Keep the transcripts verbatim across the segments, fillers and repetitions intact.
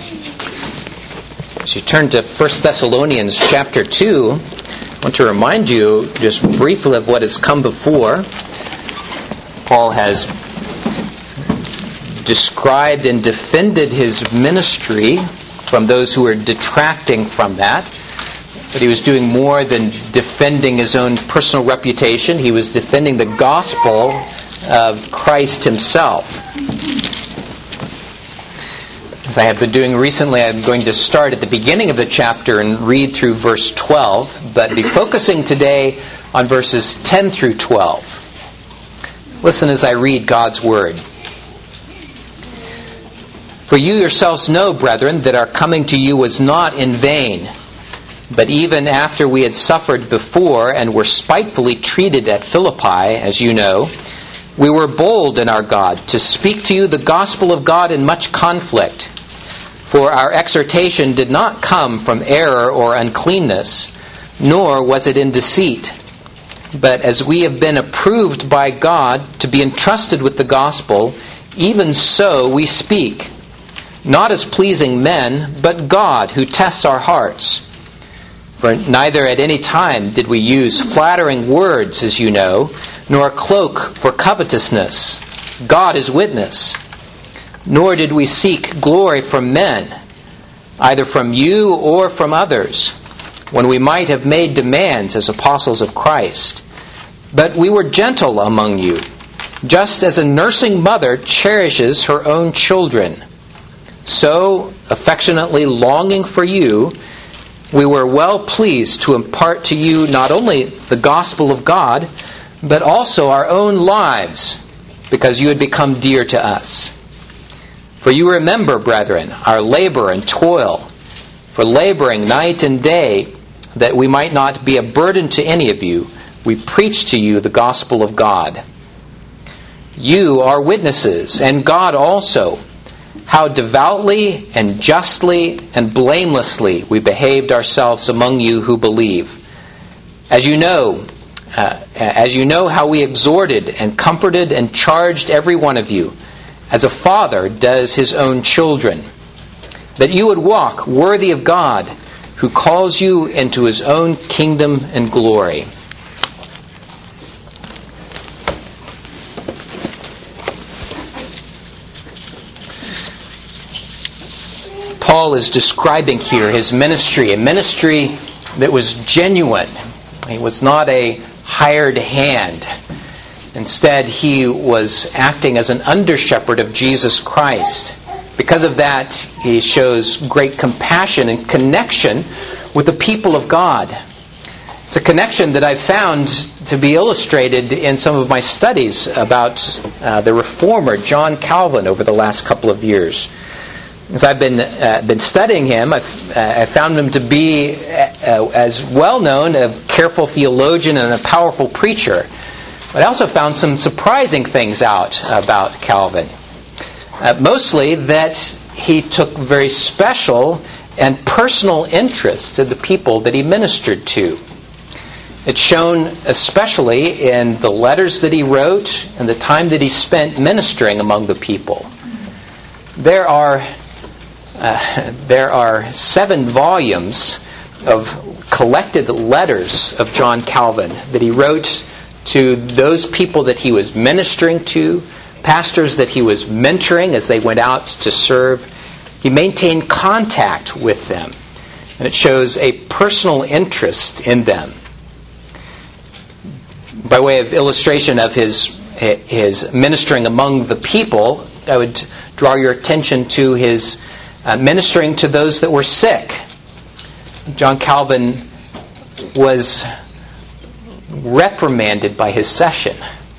As you turn to First Thessalonians chapter two, I want to remind you just briefly of what has come before. Paul has described and defended his ministry from those who are detracting from that. But he was doing more than defending his own personal reputation. He was defending the gospel of Christ himself. As I have been doing recently, I'm going to start at the beginning of the chapter and read through verse twelve, but be focusing today on verses ten through twelve. Listen as I read God's Word. For you yourselves know, brethren, that our coming to you was not in vain. But even after we had suffered before and were spitefully treated at Philippi, as you know, we were bold in our God to speak to you the gospel of God in much conflict. For our exhortation did not come from error or uncleanness, nor was it in deceit. But as we have been approved by God to be entrusted with the gospel, even so we speak, not as pleasing men, but God who tests our hearts. For neither at any time did we use flattering words, as you know, nor a cloak for covetousness. God is witness. Nor did we seek glory from men, either from you or from others, when we might have made demands as apostles of Christ. But we were gentle among you, just as a nursing mother cherishes her own children. So, affectionately longing for you, we were well pleased to impart to you not only the gospel of God, but also our own lives, because you had become dear to us. For you remember, brethren, our labor and toil, for laboring night and day, that we might not be a burden to any of you, we preach to you the gospel of God. You are witnesses, and God also, how devoutly and justly and blamelessly we behaved ourselves among you who believe. As you know, uh, as you know how we exhorted and comforted and charged every one of you, as a father does his own children, that you would walk worthy of God, who calls you into his own kingdom and glory. Paul is describing here his ministry, a ministry that was genuine. He was not a hired hand. Instead, he was acting as an under-shepherd of Jesus Christ. Because of that, he shows great compassion and connection with the people of God. It's a connection that I've found to be illustrated in some of my studies about uh, the reformer John Calvin over the last couple of years. As I've been uh, been studying him, I've uh, I found him to be uh, as well known a careful theologian and a powerful preacher. But I also found some surprising things out about Calvin. Uh, mostly that he took very special and personal interest in the people that he ministered to. It's shown especially in the letters that he wrote and the time that he spent ministering among the people. There are uh, there are seven volumes of collected letters of John Calvin that he wrote to those people that he was ministering to, pastors that he was mentoring as they went out to serve. He maintained contact with them, and it shows a personal interest in them. By way of illustration of his his ministering among the people, I would draw your attention to his uh, ministering to those that were sick. John Calvin was reprimanded by his session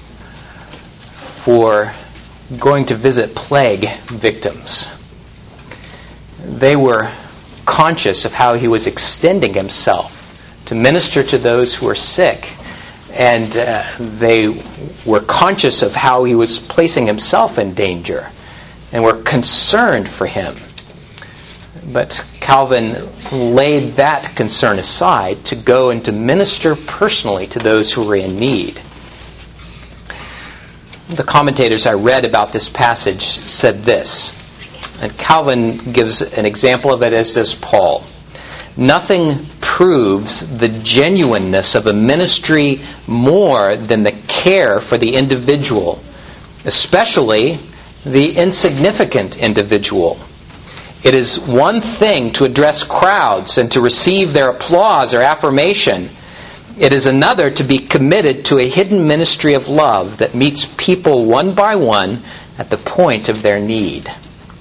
for going to visit plague victims. They were conscious of how he was extending himself to minister to those who were sick, and uh, they were conscious of how he was placing himself in danger and were concerned for him. But Calvin laid that concern aside to go and to minister personally to those who were in need. The commentators I read about this passage said this: And Calvin gives an example of it, as does Paul. Nothing proves the genuineness of a ministry more than the care for the individual, especially the insignificant individual. It is one thing to address crowds and to receive their applause or affirmation. It is another to be committed to a hidden ministry of love that meets people one by one at the point of their need.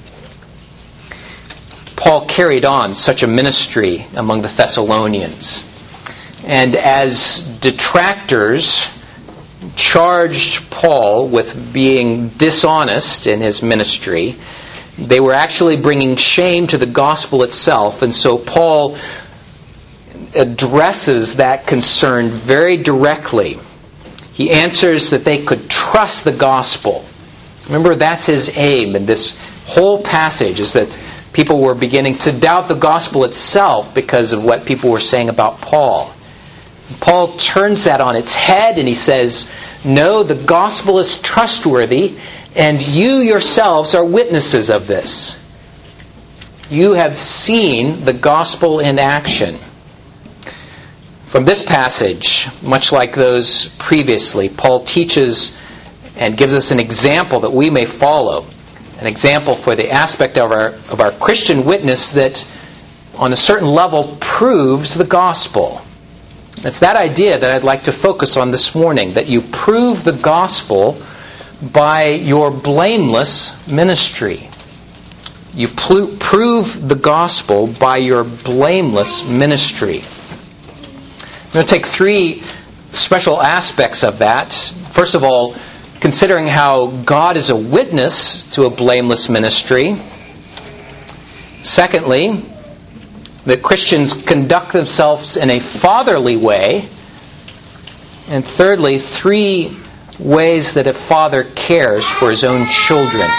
Paul carried on such a ministry among the Thessalonians. And as detractors charged Paul with being dishonest in his ministry, they were actually bringing shame to the gospel itself. And so Paul addresses that concern very directly. He answers that they could trust the gospel. Remember, that's his aim in this whole passage, is that people were beginning to doubt the gospel itself because of what people were saying about Paul. Paul turns that on its head and he says, no, the gospel is trustworthy, and you yourselves are witnesses of this. You have seen the gospel in action. From this passage, much like those previously, Paul teaches and gives us an example that we may follow. An example for the aspect of our of our Christian witness that, on a certain level, proves the gospel. It's that idea that I'd like to focus on this morning, that you prove the gospel by your blameless ministry. You pl- prove the gospel by your blameless ministry. I'm going to take three special aspects of that. First of all, considering how God is a witness to a blameless ministry. Secondly, that Christians conduct themselves in a fatherly way. And thirdly, three ways that a father cares for his own children.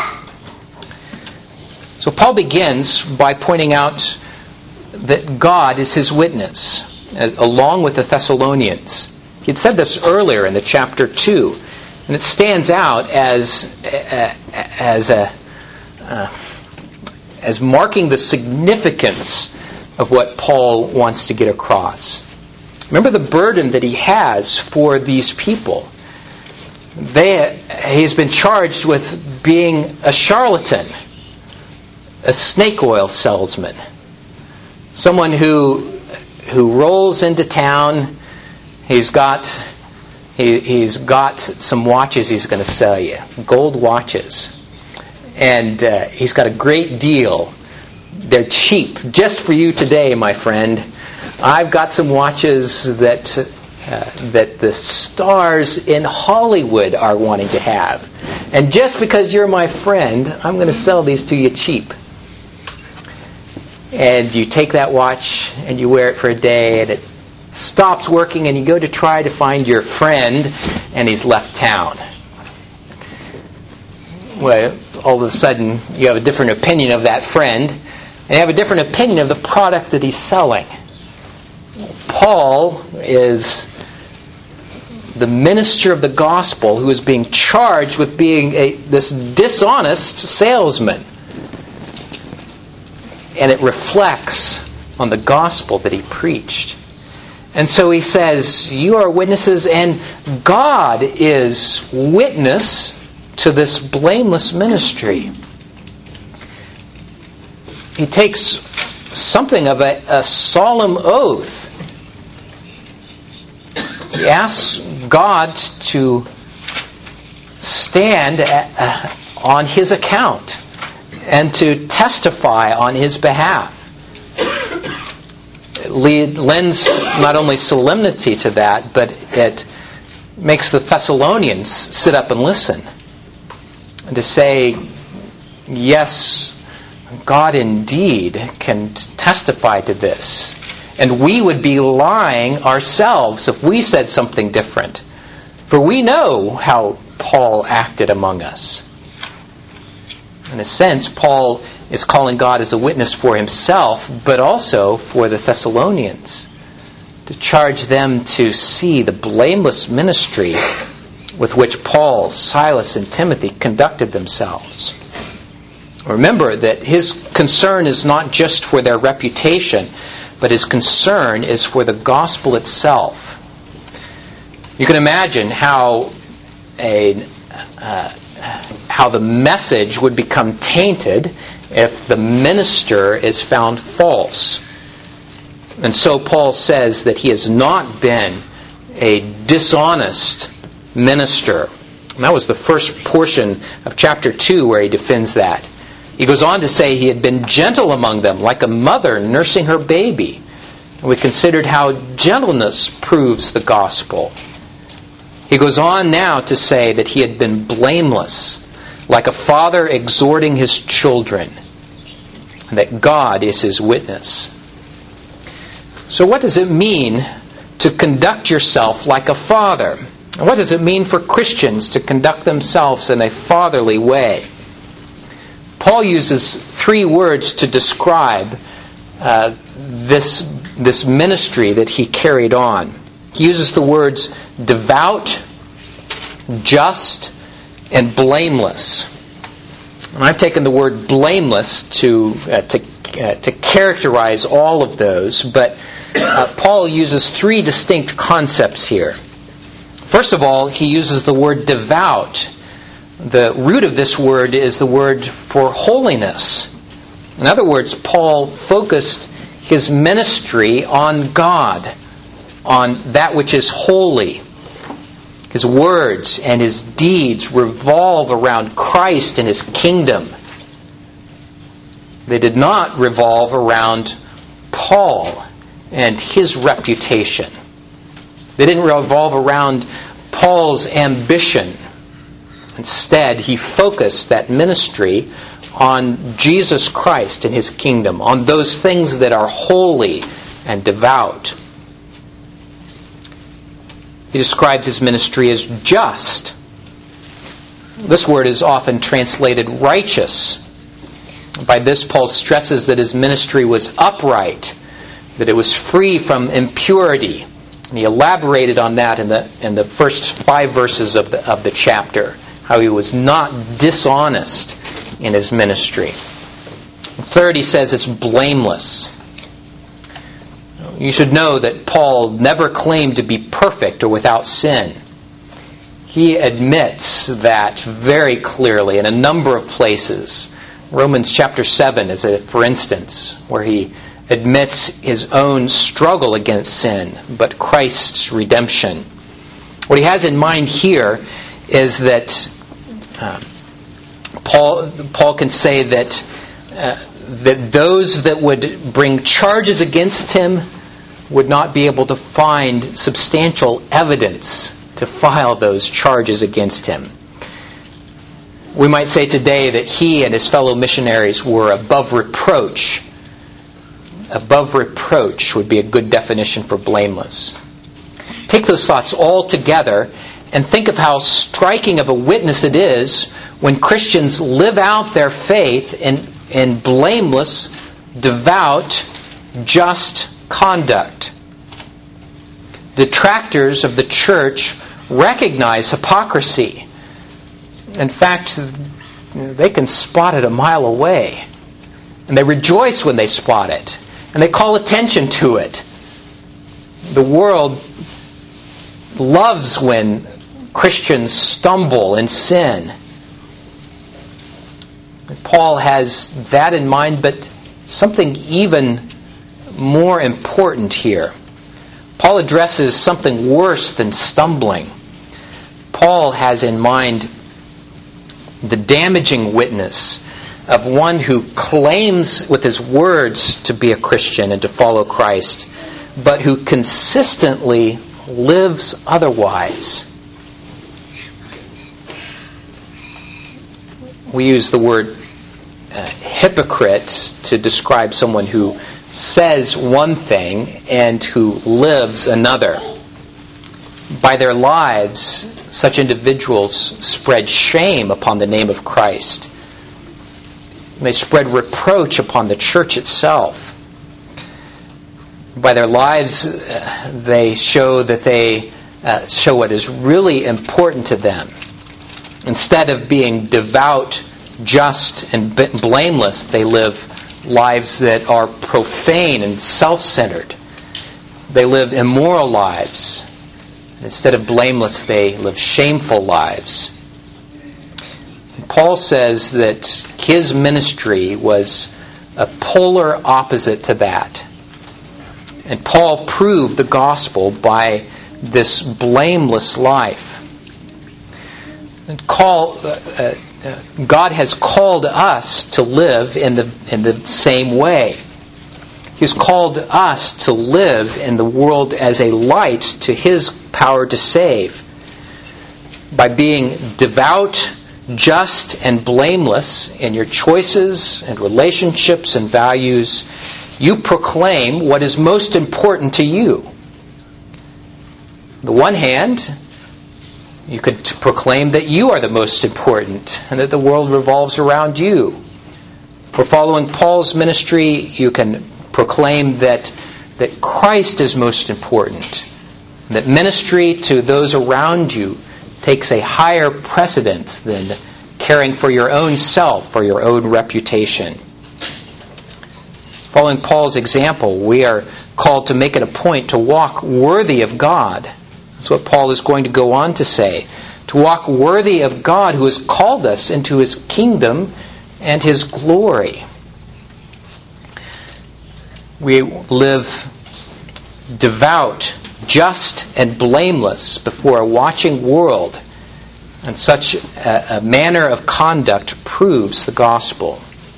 So Paul begins by pointing out that God is his witness, along with the Thessalonians. He had said this earlier in the chapter two. And it stands out as as a uh, as marking the significance of what Paul wants to get across. Remember the burden that he has for these people. They, he's been charged with being a charlatan, a snake oil salesman, someone who who rolls into town. He's got He, he's got some watches he's going to sell you, gold watches. And uh, he's got a great deal. They're cheap, just for you today, my friend. I've got some watches that uh, that the stars in Hollywood are wanting to have. And just because you're my friend, I'm going to sell these to you cheap. And you take that watch and you wear it for a day, and it stops working, and you go to try to find your friend, and he's left town. Well, all of a sudden, you have a different opinion of that friend, and you have a different opinion of the product that he's selling. Paul is the minister of the gospel who is being charged with being a this dishonest salesman. And it reflects on the gospel that he preached. And so he says, you are witnesses, and God is witness to this blameless ministry. He takes something of a, a solemn oath. He asks God to stand at, uh, on his account and to testify on his behalf. It lends not only solemnity to that, but it makes the Thessalonians sit up and listen. And to say, yes, God indeed can testify to this. And we would be lying ourselves if we said something different. For we know how Paul acted among us. In a sense, Paul is calling God as a witness for himself, but also for the Thessalonians, to charge them to see the blameless ministry with which Paul, Silas, and Timothy conducted themselves. Remember that his concern is not just for their reputation, but his concern is for the gospel itself. You can imagine how a uh, how the message would become tainted if the minister is found false. And so Paul says that he has not been a dishonest minister. And that was the first portion of chapter two where he defends that. He goes on to say he had been gentle among them, like a mother nursing her baby. And we considered how gentleness proves the gospel. He goes on now to say that he had been blameless, like a father exhorting his children, and that God is his witness. So what does it mean to conduct yourself like a father? And what does it mean for Christians to conduct themselves in a fatherly way? Paul uses three words to describe uh, this, this ministry that he carried on. He uses the words devout, just, and blameless. And I've taken the word blameless to uh, to uh, to characterize all of those, but uh, Paul uses three distinct concepts here. First of all, he uses the word devout. The root of this word is the word for holiness. In other words, Paul focused his ministry on God, on that which is holy. His words and his deeds revolve around Christ and his kingdom. They did not revolve around Paul and his reputation. They didn't revolve around Paul's ambition. Instead, he focused that ministry on Jesus Christ and his kingdom, on those things that are holy and devout. He described his ministry as just. This word is often translated righteous. By this, Paul stresses that his ministry was upright, that it was free from impurity. And he elaborated on that in the in the first five verses of the of the chapter, how he was not dishonest in his ministry. Third, he says it's blameless. You should know that Paul never claimed to be perfect or without sin. He admits that very clearly in a number of places. Romans chapter seven is a for instance, where he admits his own struggle against sin, but Christ's redemption. What he has in mind here is that uh, Paul Paul can say that uh, that those that would bring charges against him would not be able to find substantial evidence to file those charges against him. We might say today that he and his fellow missionaries were above reproach. Above reproach would be a good definition for blameless. Take those thoughts all together and think of how striking of a witness it is when Christians live out their faith in, in blameless, devout, just conduct. Detractors of the church recognize hypocrisy. In fact, they can spot it a mile away. And they rejoice when they spot it. And they call attention to it. The world loves when Christians stumble and sin. And Paul has that in mind, but something even more important here. Paul addresses something worse than stumbling. Paul has in mind the damaging witness of one who claims with his words to be a Christian and to follow Christ, but who consistently lives otherwise. We use the word uh, hypocrite to describe someone who says one thing and who lives another. By their lives, such individuals spread shame upon the name of Christ. They spread reproach upon the church itself. By their lives, uh, they show that they uh, show what is really important to them. Instead of being devout, just and blameless, they live lives that are profane and self-centered. They live immoral lives. Instead of blameless, they live shameful lives. Paul says that his ministry was a polar opposite to that. And Paul proved the gospel by this blameless life. And call, uh, uh, God has called us to live in the in the same way. He's called us to live in the world as a light to His power to save. By being devout, just, and blameless in your choices and relationships and values, you proclaim what is most important to you. On the one hand, you could proclaim that you are the most important and that the world revolves around you. For following Paul's ministry, you can proclaim that, that Christ is most important, and that ministry to those around you takes a higher precedence than caring for your own self or your own reputation. Following Paul's example, we are called to make it a point to walk worthy of God. That's what Paul is going to go on to say. To walk worthy of God who has called us into His kingdom and His glory. We live devout, just, and blameless before a watching world, and such a, a manner of conduct proves the gospel.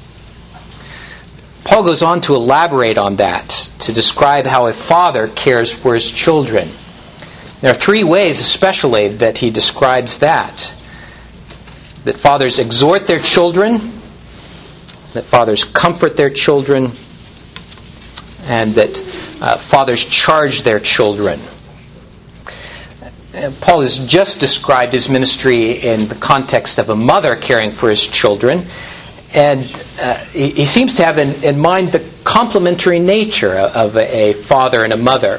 Paul goes on to elaborate on that, to describe how a father cares for his children. There are three ways especially that he describes that. That fathers exhort their children, that fathers comfort their children, and that uh, fathers charge their children. Uh, Paul has just described his ministry in the context of a mother caring for his children, and uh, he, he seems to have in, in mind the complementary nature of a, a father and a mother.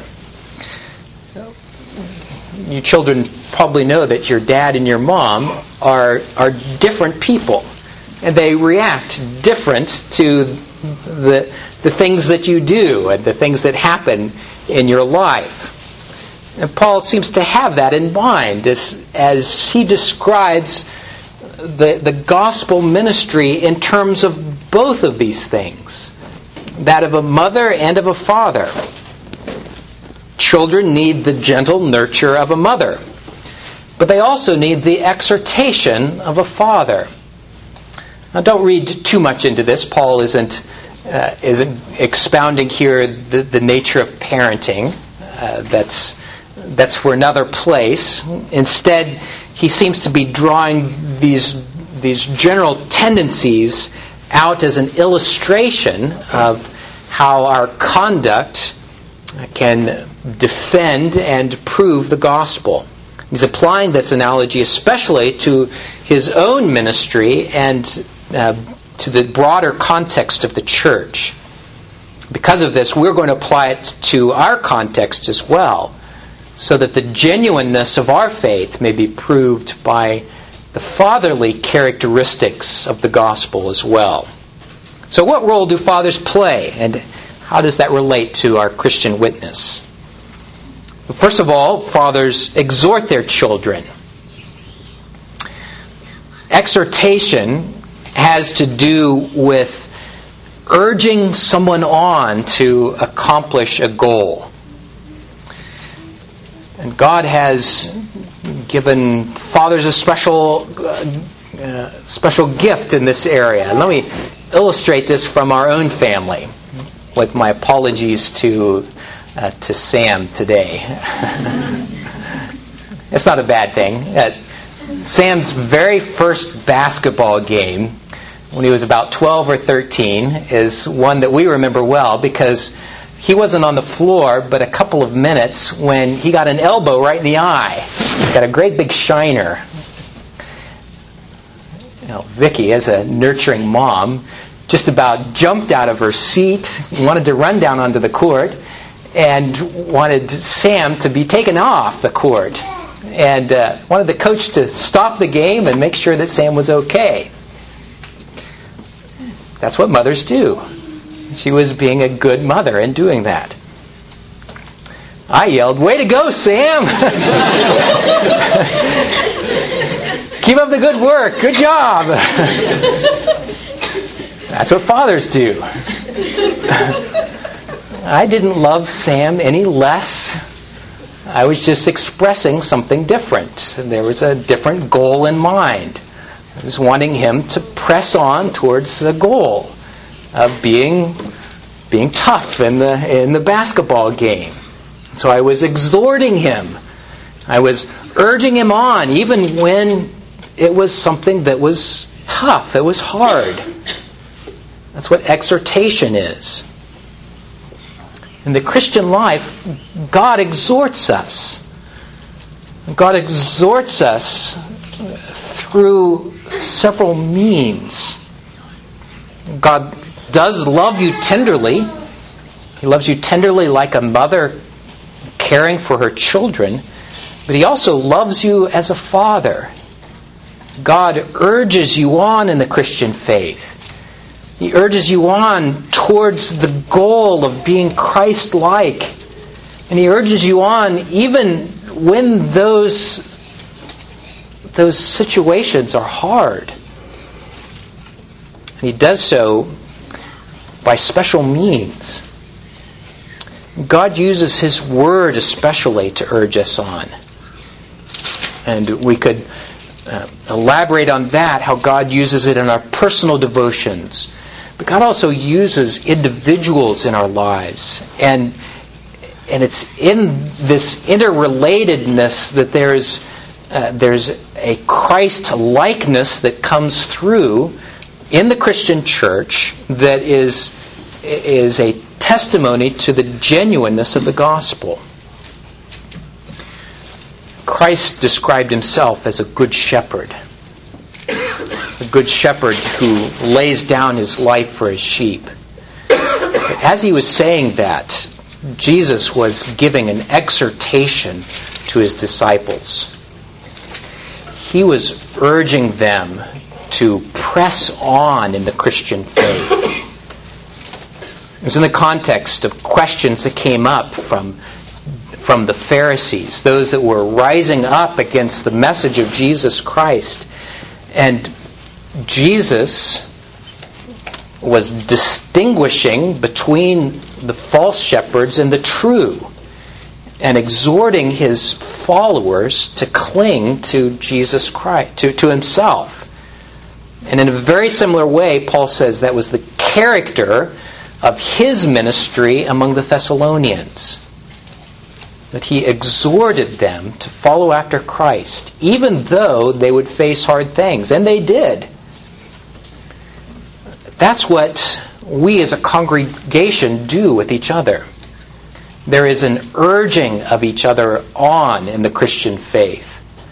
You children probably know that your dad and your mom are are different people, and they react different to the the things that you do and the things that happen in your life. And Paul seems to have that in mind as as he describes the the gospel ministry in terms of both of these things, that of a mother and of a father. Children need the gentle nurture of a mother, but they also need the exhortation of a father. Now, don't read too much into this. Paul isn't uh, isn't expounding here the, the nature of parenting. Uh, that's that's for another place. Instead, he seems to be drawing these these general tendencies out as an illustration of how our conduct can defend and prove the gospel. He's applying this analogy especially to his own ministry and uh, to the broader context of the church. Because of this, we're going to apply it to our context as well, so that the genuineness of our faith may be proved by the fatherly characteristics of the gospel as well. So what role do fathers play, and how does that relate to our Christian witness? Well, first of all, fathers exhort their children. Exhortation has to do with urging someone on to accomplish a goal. And God has given fathers a special uh, uh, special gift in this area. Let me illustrate this from our own family, with my apologies to uh, to Sam today. It's not a bad thing. Uh, Sam's very first basketball game, when he was about twelve or thirteen, is one that we remember well because he wasn't on the floor but a couple of minutes when he got an elbow right in the eye. He got a great big shiner. You know, Vicky, as a nurturing mom, just about jumped out of her seat, wanted to run down onto the court, and wanted Sam to be taken off the court, and uh, wanted the coach to stop the game and make sure that Sam was okay. That's what mothers do. She was being a good mother in doing that. I yelled, "Way to go, Sam!" "Keep up the good work. Good job." That's what fathers do. I didn't love Sam any less. I was just expressing something different. There was a different goal in mind. I was wanting him to press on towards the goal of being being tough in the in the basketball game. So I was exhorting him. I was urging him on, even when it was something that was tough. It was hard. That's what exhortation is. In the Christian life, God exhorts us. God exhorts us through several means. God does love you tenderly. He loves you tenderly like a mother caring for her children, but He also loves you as a father. God urges you on in the Christian faith. He urges you on towards the goal of being Christ-like. And He urges you on even when those, those situations are hard. And He does so by special means. God uses His Word especially to urge us on. And we could uh, elaborate on that, how God uses it in our personal devotions. But God also uses individuals in our lives. And and it's in this interrelatedness that there's uh, there's a Christ-likeness that comes through in the Christian church that is is a testimony to the genuineness of the gospel. Christ described Himself as a good shepherd. A good shepherd who lays down his life for his sheep. As He was saying that, Jesus was giving an exhortation to His disciples. He was urging them to press on in the Christian faith. It was in the context of questions that came up from, from the Pharisees, those that were rising up against the message of Jesus Christ. And Jesus was distinguishing between the false shepherds and the true, and exhorting His followers to cling to Jesus Christ, to, to Himself. And in a very similar way, Paul says that was the character of his ministry among the Thessalonians. That he exhorted them to follow after Christ, even though they would face hard things. And they did. That's what we as a congregation do with each other. There is an urging of each other on in the Christian faith.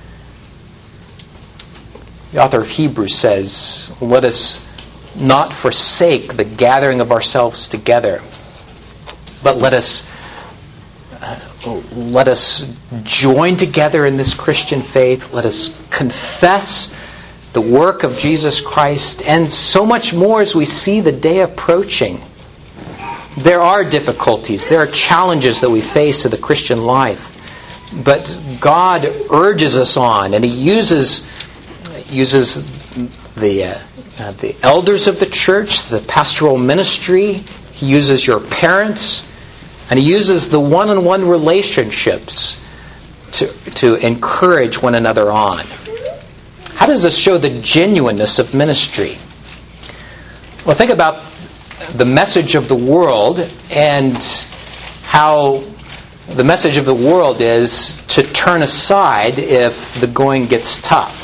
The author of Hebrews says, "Let us not forsake the gathering of ourselves together, but let us uh, let us join together in this Christian faith. Let us confess the work of Jesus Christ, and so much more as we see the day approaching." There are difficulties, there are challenges that we face in the Christian life, but God urges us on, and He uses uses the uh, uh, the elders of the church, the pastoral ministry. He uses your parents, and He uses the one-on-one relationships to to encourage one another on. How does this show the genuineness of ministry? Well, think about the message of the world and how the message of the world is to turn aside if the going gets tough.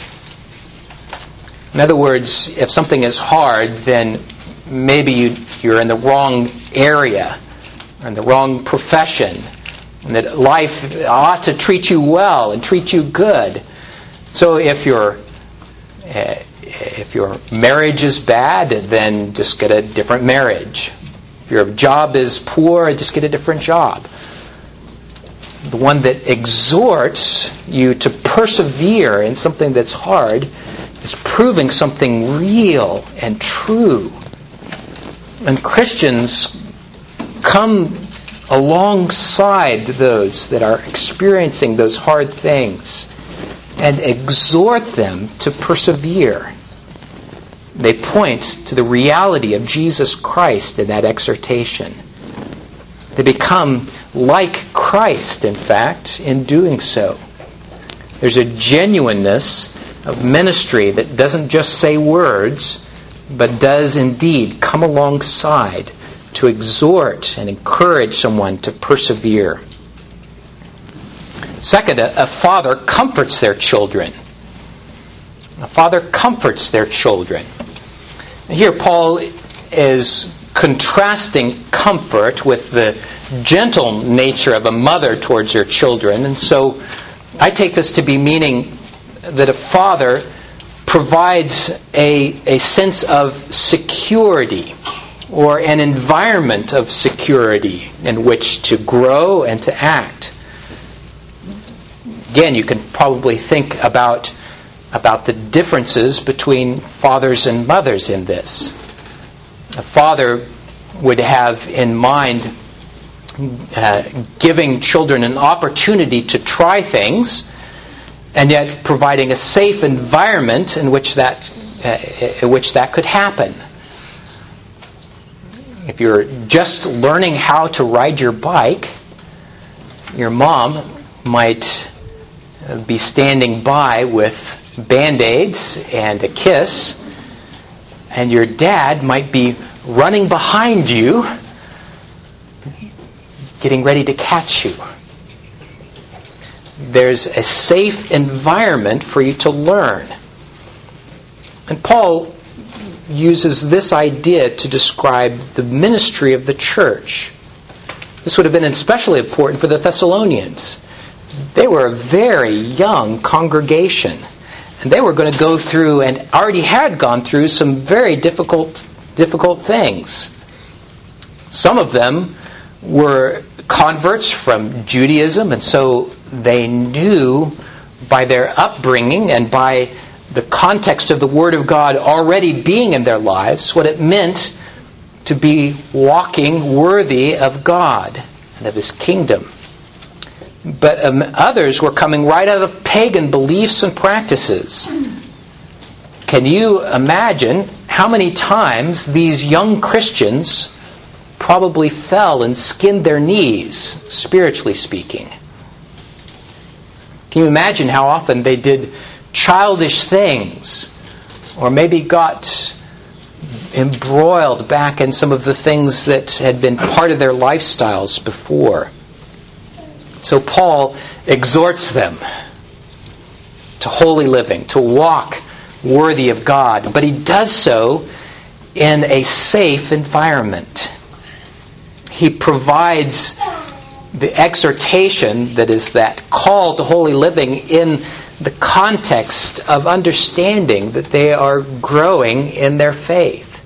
In other words, if something is hard, then maybe you, you're in the wrong area, or in the wrong profession, and that life ought to treat you well and treat you good. So if your uh, if your marriage is bad, then just get a different marriage. If your job is poor, just get a different job. The one that exhorts you to persevere in something that's hard is proving something real and true And Christians come alongside those that are experiencing those hard things and exhort them to persevere. They point to the reality of Jesus Christ in that exhortation. They become like Christ, in fact, in doing so. There's a genuineness of ministry that doesn't just say words, but does indeed come alongside to exhort and encourage someone to persevere. Second, a, a father comforts their children. A father comforts their children. Here Paul is contrasting comfort with the gentle nature of a mother towards her children. And so I take this to be meaning that a father provides a, a sense of security or an environment of security in which to grow and to act. Again, you can probably think about, about the differences between fathers and mothers in this. A father would have in mind uh, giving children an opportunity to try things, and yet providing a safe environment in which that uh, in which that could happen. If you're just learning how to ride your bike, your mom might be standing by with Band-Aids and a kiss, and your dad might be running behind you, getting ready to catch you. There's a safe environment for you to learn. And Paul uses this idea to describe the ministry of the church. This would have been especially important for the Thessalonians. They were a very young congregation, and they were going to go through, and already had gone through, some very difficult, difficult things. Some of them were converts from Judaism, and so they knew by their upbringing and by the context of the Word of God already being in their lives what it meant to be walking worthy of God and of His kingdom. But um, others were coming right out of pagan beliefs and practices. Can you imagine how many times these young Christians probably fell and skinned their knees, spiritually speaking? Can you imagine how often they did childish things, or maybe got embroiled back in some of the things that had been part of their lifestyles before? So Paul exhorts them to holy living, to walk worthy of God, but he does so in a safe environment. He provides the exhortation that is that call to holy living in the context of understanding that they are growing in their faith.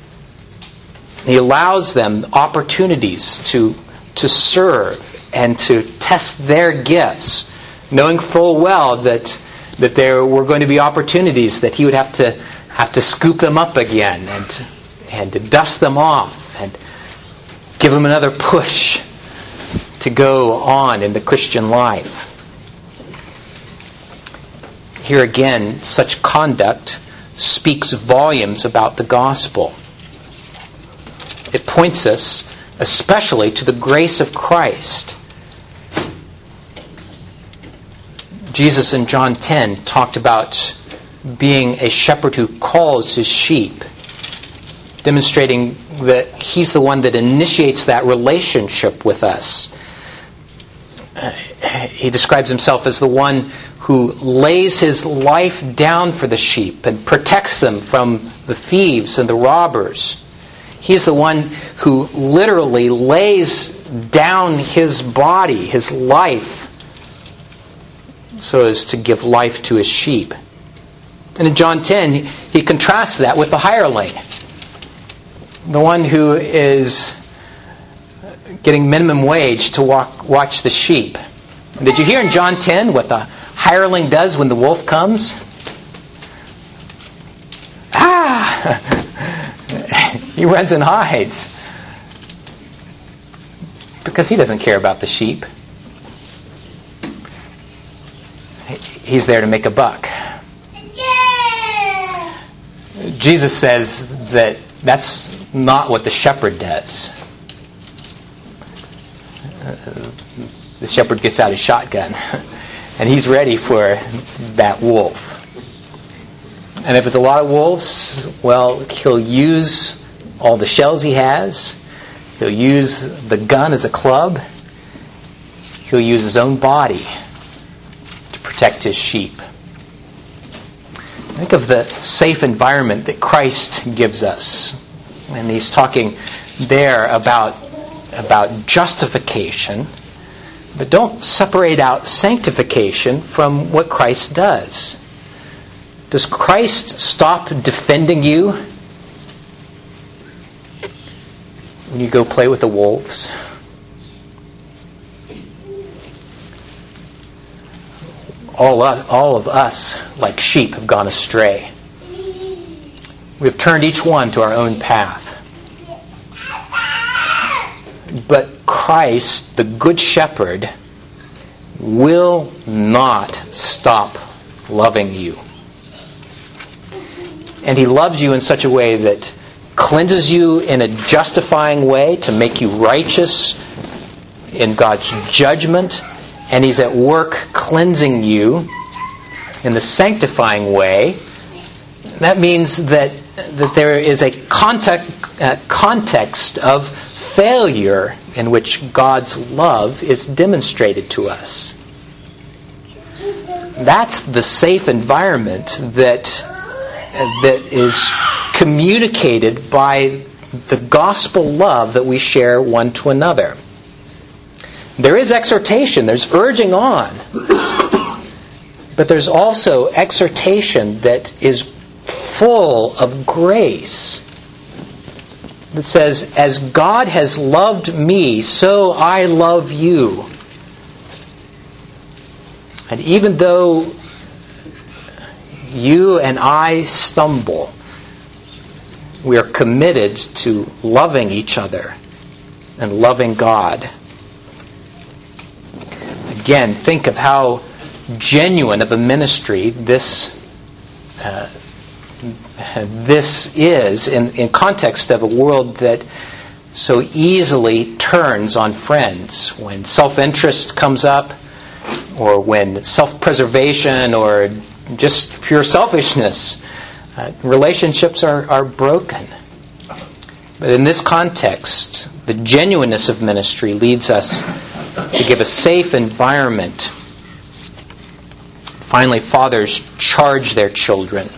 He allows them opportunities to, to serve and to test their gifts, knowing full well that that there were going to be opportunities that he would have to have to scoop them up again and and to dust them off and give them another push to go on in the Christian life. Here again, such conduct speaks volumes about the gospel. It points us especially to the grace of Christ. Jesus in John ten talked about being a shepherd who calls his sheep, demonstrating that he's the one that initiates that relationship with us. Uh, he describes himself as the one who lays his life down for the sheep and protects them from the thieves and the robbers. He's the one who literally lays down his body, his life, so as to give life to his sheep. And in John ten, he contrasts that with the hireling, the one who is getting minimum wage to walk, watch the sheep. Did you hear in John ten what the hireling does when the wolf comes? Ah! He runs and hides. Because he doesn't care about the sheep. He's there to make a buck. Jesus says that that's not what the shepherd does. Uh, the shepherd gets out his shotgun and he's ready for that wolf. And if it's a lot of wolves, well, he'll use all the shells he has. He'll use the gun as a club. He'll use his own body to protect his sheep. Think of the safe environment that Christ gives us. And he's talking there about, about justification. But don't separate out sanctification from what Christ does. Does Christ stop defending you when you go play with the wolves? All, all of us, like sheep, have gone astray. We have turned each one to our own path. But Christ, the Good Shepherd, will not stop loving you. And He loves you in such a way that cleanses you in a justifying way to make you righteous in God's judgment. And He's at work cleansing you in the sanctifying way. That means that that there is a context, uh, context of failure in which God's love is demonstrated to us. That's the safe environment that uh, that is communicated by the gospel love that we share one to another. There is exhortation, there's urging on, but there's also exhortation that is full of grace. That says, as God has loved me, so I love you. And even though you and I stumble, we are committed to loving each other and loving God. Again, think of how genuine of a ministry this uh, this is in, in context of a world that so easily turns on friends. When self-interest comes up, or when self-preservation, or just pure selfishness, uh, relationships are, are broken. But in this context, the genuineness of ministry leads us to give a safe environment. Finally, fathers charge their children.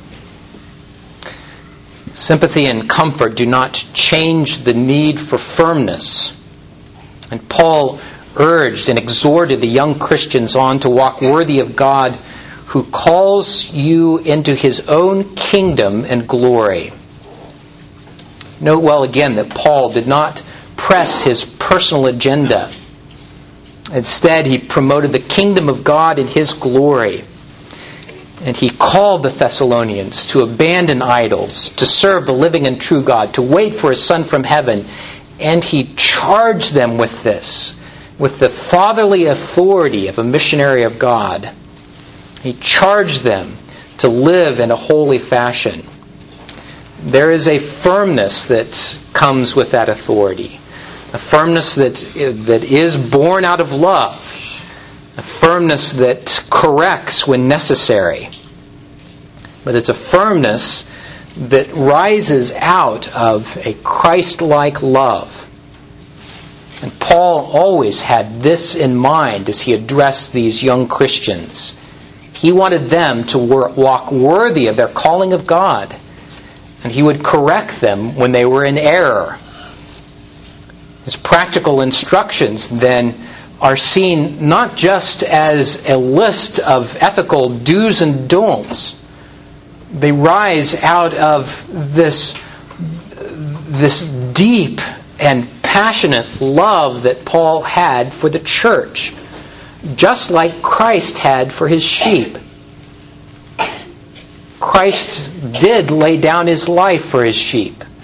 Sympathy and comfort do not change the need for firmness. And Paul urged and exhorted the young Christians on to walk worthy of God, who calls you into His own kingdom and glory. Note well again that Paul did not press his personal agenda. Instead, he promoted the kingdom of God and His glory. And he called the Thessalonians to abandon idols, to serve the living and true God, to wait for His Son from heaven. And he charged them with this, with the fatherly authority of a missionary of God. He charged them to live in a holy fashion. There is a firmness that comes with that authority. A firmness that, that is born out of love. A firmness that corrects when necessary. But it's a firmness that rises out of a Christ-like love. And Paul always had this in mind as he addressed these young Christians. He wanted them to walk worthy of their calling of God. And he would correct them when they were in error. His practical instructions then are seen not just as a list of ethical do's and don'ts. They rise out of this, this deep and passionate love that Paul had for the church, just like Christ had for His sheep. Christ did lay down His life for His sheep.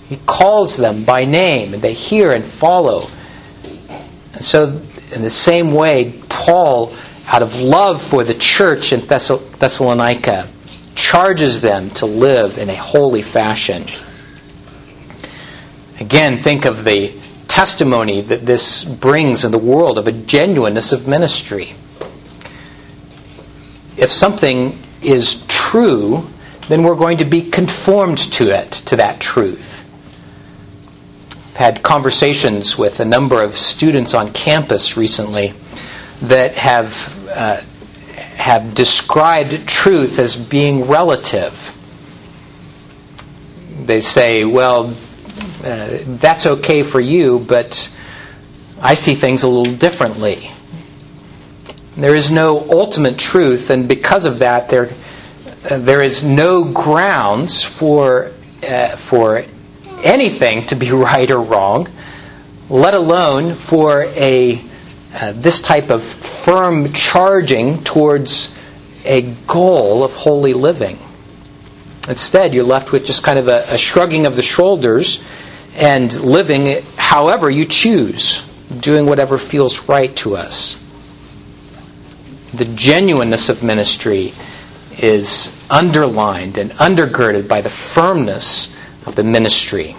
He calls them by name, and they hear and follow. And so, in the same way, Paul, out of love for the church in Thess- Thessalonica, charges them to live in a holy fashion. Again, think of the testimony that this brings in the world of a genuineness of ministry. If something is true, then we're going to be conformed to it, to that truth. I've had conversations with a number of students on campus recently that have uh, have described truth as being relative. They say, well, uh, that's okay for you, but I see things a little differently. There is no ultimate truth, and because of that, there uh, there is no grounds for uh, for anything to be right or wrong, let alone for a uh, this type of firm charging towards a goal of holy living. Instead, you're left with just kind of a, a shrugging of the shoulders and living however you choose, doing whatever feels right to us. The genuineness of ministry is underlined and undergirded by the firmness of the ministry.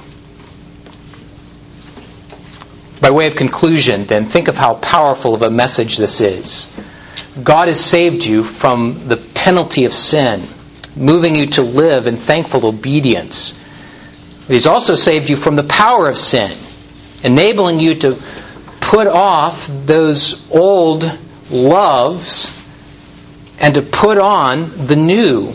By way of conclusion, then, think of how powerful of a message this is. God has saved you from the penalty of sin, moving you to live in thankful obedience. He's also saved you from the power of sin, enabling you to put off those old loves and to put on the new.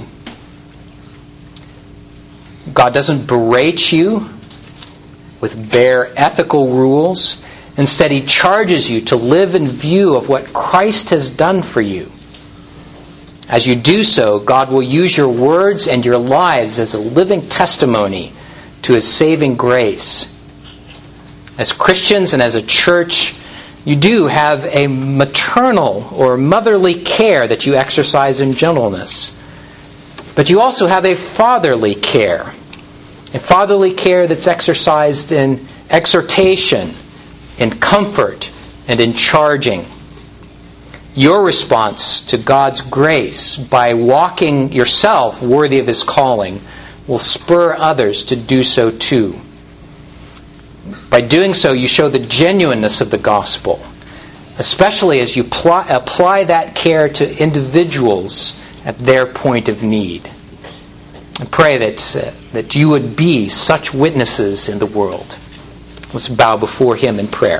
God doesn't berate you with bare ethical rules. Instead, He charges you to live in view of what Christ has done for you. As you do so, God will use your words and your lives as a living testimony to His saving grace. As Christians and as a church, you do have a maternal or motherly care that you exercise in gentleness. But you also have a fatherly care. A fatherly care that's exercised in exhortation, in comfort, and in charging. Your response to God's grace by walking yourself worthy of His calling will spur others to do so too. By doing so, you show the genuineness of the gospel, especially as you pl- apply that care to individuals at their point of need. I pray that, uh, that you would be such witnesses in the world. Let's bow before Him in prayer.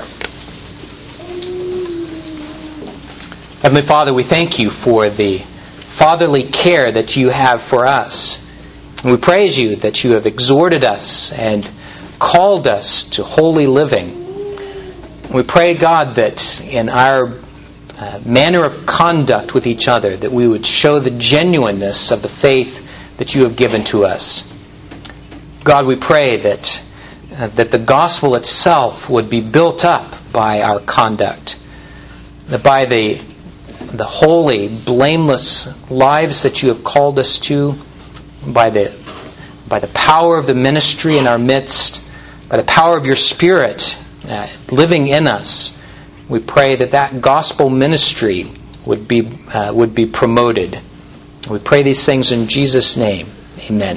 Heavenly Father, we thank You for the fatherly care that You have for us. And we praise You that You have exhorted us and called us to holy living. We pray, God, that in our uh, manner of conduct with each other, that we would show the genuineness of the faith that You have given to us. God, we pray that uh, that the gospel itself would be built up by our conduct, that by the the holy, blameless lives that You have called us to, by the by the power of the ministry in our midst, by the power of Your Spirit uh, living in us, we pray that that gospel ministry would be uh, would be promoted. We pray these things in Jesus' name. Amen.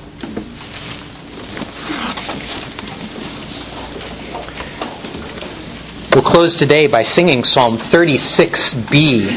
We'll close today by singing Psalm thirty-six B.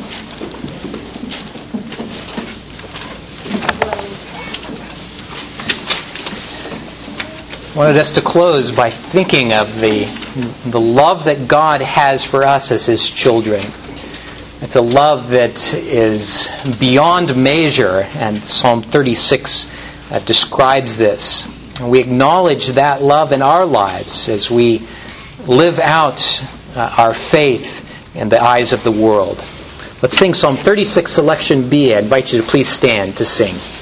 I wanted us to close by thinking of the, the love that God has for us as His children. It's a love that is beyond measure, and Psalm thirty-six uh, describes this. And we acknowledge that love in our lives as we live out uh, our faith in the eyes of the world. Let's sing Psalm thirty-six, Selection B. I invite you to please stand to sing.